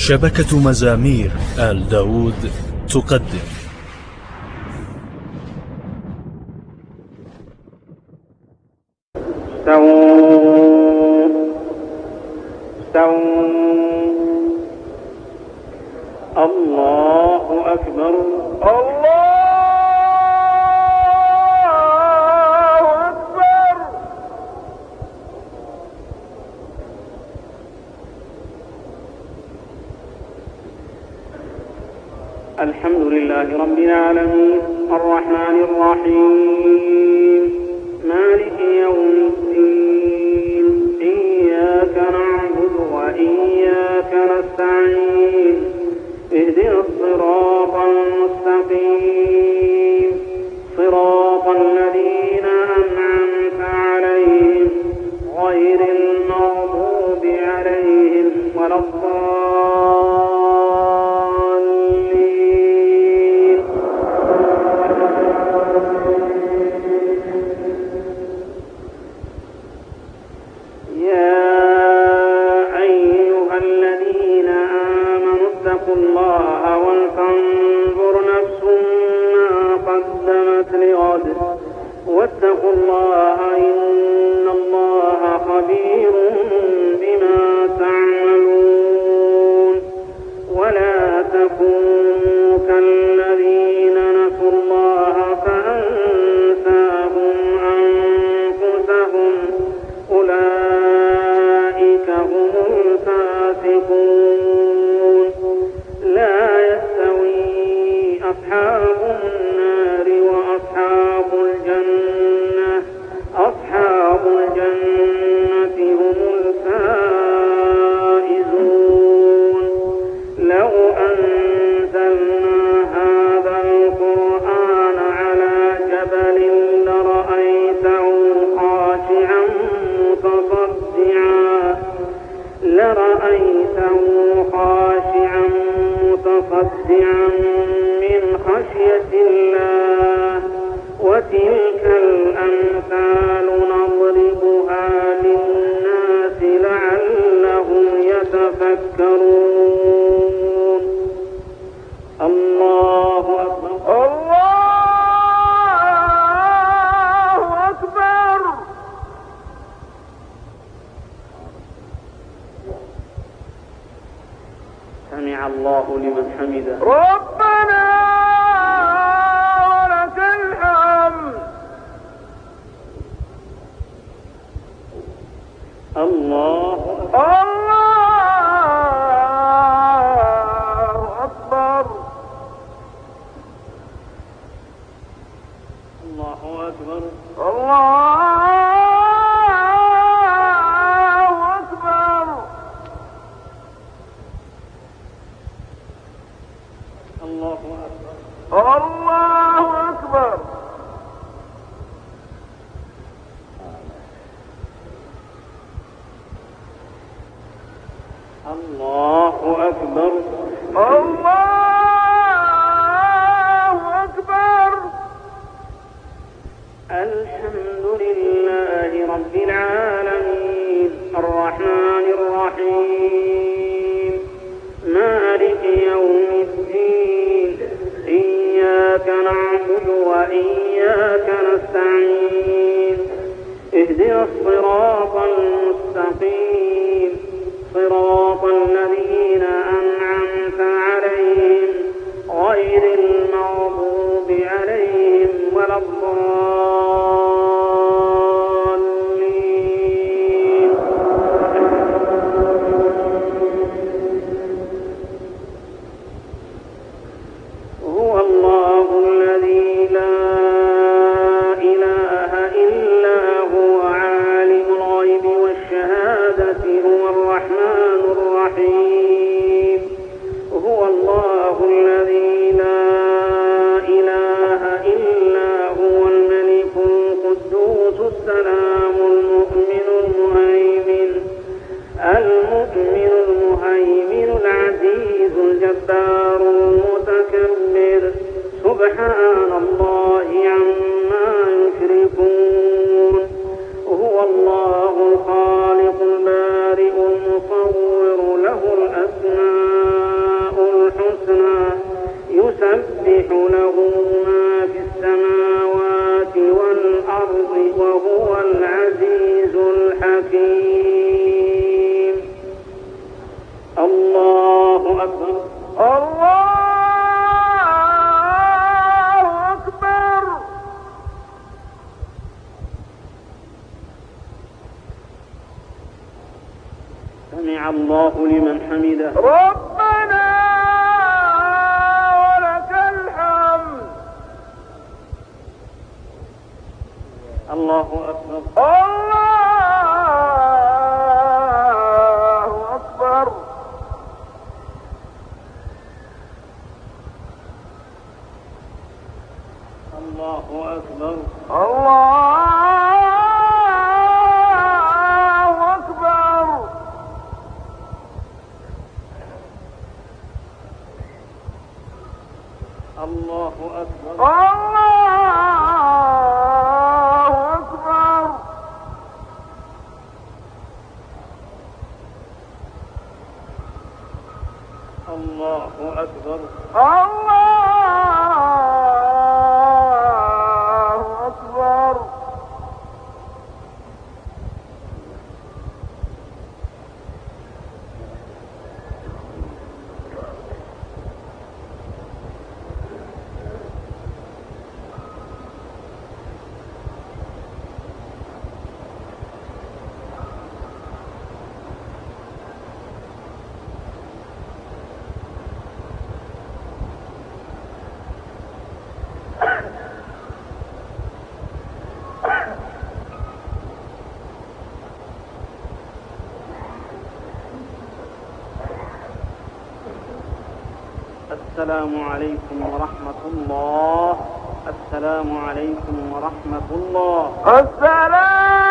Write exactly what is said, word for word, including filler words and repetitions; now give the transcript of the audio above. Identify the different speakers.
Speaker 1: شبكة مزامير آل داود تقدم
Speaker 2: استووا استووا الله أكبر الله أكبر. الحمد لله رب العالمين الرحمن الرحيم مالك يوم الدين إياك نعبد وإياك نستعين اهدنا الصراط المستقيم صراط الذين أنعمت عليهم غير المغضوب عليهم ولا الضالين. يا أيها الذين آمنوا اتقوا الله ولتنظر نفس ما قدمت لغد واتقوا الله إن الله خبير بما تعملون. ولا تكونوا كالذين نسوا الله فأنساهم أنفسهم أولئك هم الفاسقون. لا يستوي أصحاب النار وأصحاب الجنة أصحاب الجنة هم الفائزون. لو أنزلنا هذا القرآن على جبل لرأيته خاشعا متصدعا لرأيته خاشعا متصدعا من خشية الله. وتلك الأمثال نضربها للناس لعلهم يتفكرون. الله أكبر الله أكبر. سمع الله لمن حمده ربنا ولك الحمد. الله الله أكبر الله أكبر الله أكبر. الله أكبر الله أكبر. الله أكبر الله أكبر. الحمد لله رب العالمين الرحمن الرحيم مالك يوم الدين إياك نعبد وإياك نستعين اهدنا الصراط المستقيم صراط الذين أنعمت عليهم غير المغضوب عليهم ولا الضالين. هو الله الذي لا إله إلا هو عالم الغيب والشهادة هو الرحمن الرحيم. هو الله الذي لا إله إلا هو الملك القدوس السلام المؤمن المهيمن المؤمن المهيمن العزيز الجبار المتكبر سبحان الله عما يشركون. هو الله الخالق البارئ المصور له أكبر الله أكبر. سمع الله لمن حمده ربنا ولك الحمد. الله أكبر الله أكبر. الله أكبر الله أكبر. الله أكبر الله أكبر. الله أكبر الله أكبر. السلام عليكم ورحمة الله. السلام عليكم ورحمة الله. السلام